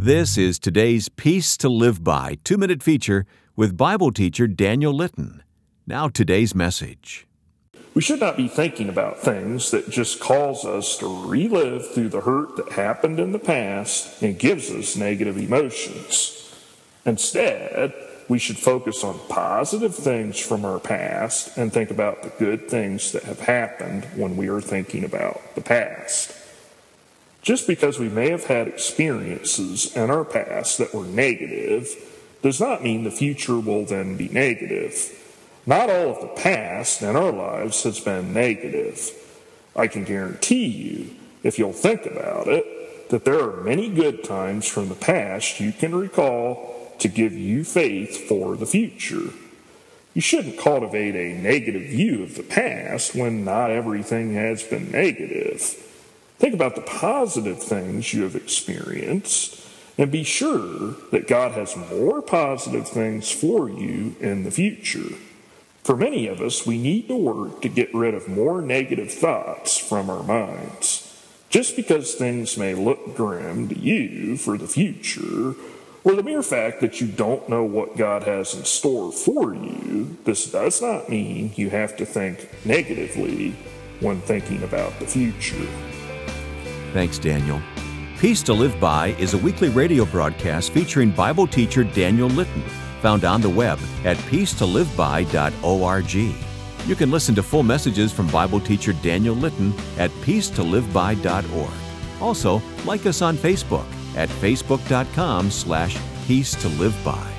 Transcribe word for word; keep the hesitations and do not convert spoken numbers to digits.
This is today's Peace to Live By two-minute feature with Bible teacher Daniel Litton. Now today's message. We should not be thinking about things that just cause us to relive through the hurt that happened in the past and gives us negative emotions. Instead, we should focus on positive things from our past and think about the good things that have happened when we are thinking about the past. Just because we may have had experiences in our past that were negative does not mean the future will then be negative. Not all of the past in our lives has been negative. I can guarantee you, if you'll think about it, that there are many good times from the past you can recall to give you faith for the future. You shouldn't cultivate a negative view of the past when not everything has been negative. Think about the positive things you have experienced and be sure that God has more positive things for you in the future. For many of us, we need to work to get rid of more negative thoughts from our minds. Just because things may look grim to you for the future, or the mere fact that you don't know what God has in store for you, this does not mean you have to think negatively when thinking about the future. Thanks, Daniel. Peace to Live By is a weekly radio broadcast featuring Bible teacher Daniel Litton, found on the web at peace to live by dot org. You can listen to full messages from Bible teacher Daniel Litton at peace to live by dot org. Also, like us on Facebook at facebook dot com slash peace to live by.